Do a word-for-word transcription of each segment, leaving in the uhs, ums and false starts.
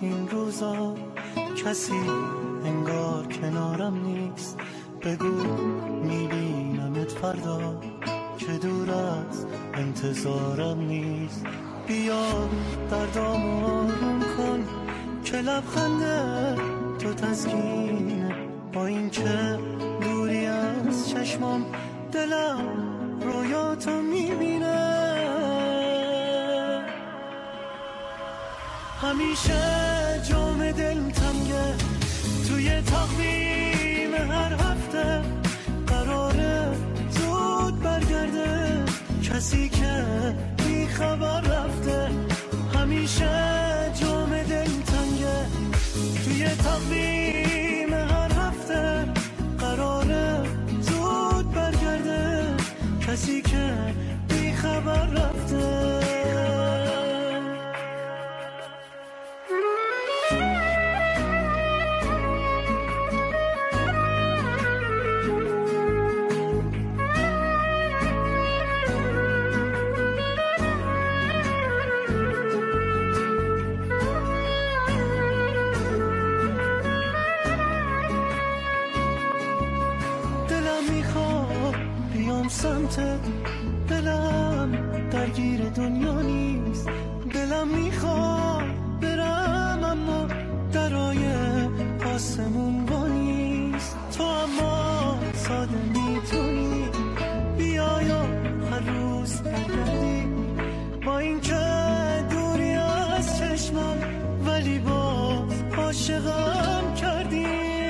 این روزا کسی انگار کنارم نیست. بگو میبینمت فردا که دور از انتظارم نیست. بیا دردامو آروم کن که لبخنده تو تسکینه. با این که دوری از چشمام دلم رویاتو میبینه. همیشه جام دل تنگه توی تقویم هر هفته. قراره زود برگرده کسی که بی خبر رفته. همیشه جام دل تنگه توی تقویم هر هفته. قراره زود برگرده کسی که بی خبر رفته. سمتت دلم درگیر دنیا نیست. دلم میخواد برم اما درای آسمون با نیست. تو اما ساده میتونی بیای و هر روز بگردی. با این که دوری از چشمم ولی باز عاشقم کردی.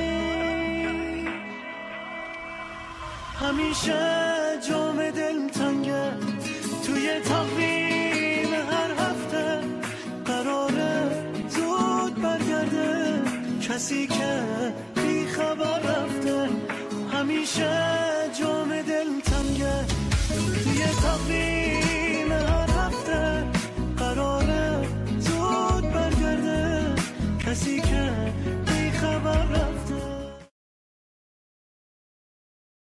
همیشه جام دل تنگه توی تقویم هر هفته. قراره زود برگرده کسی که بی خبر رفته. همیشه جام دل تنگه توی تقویم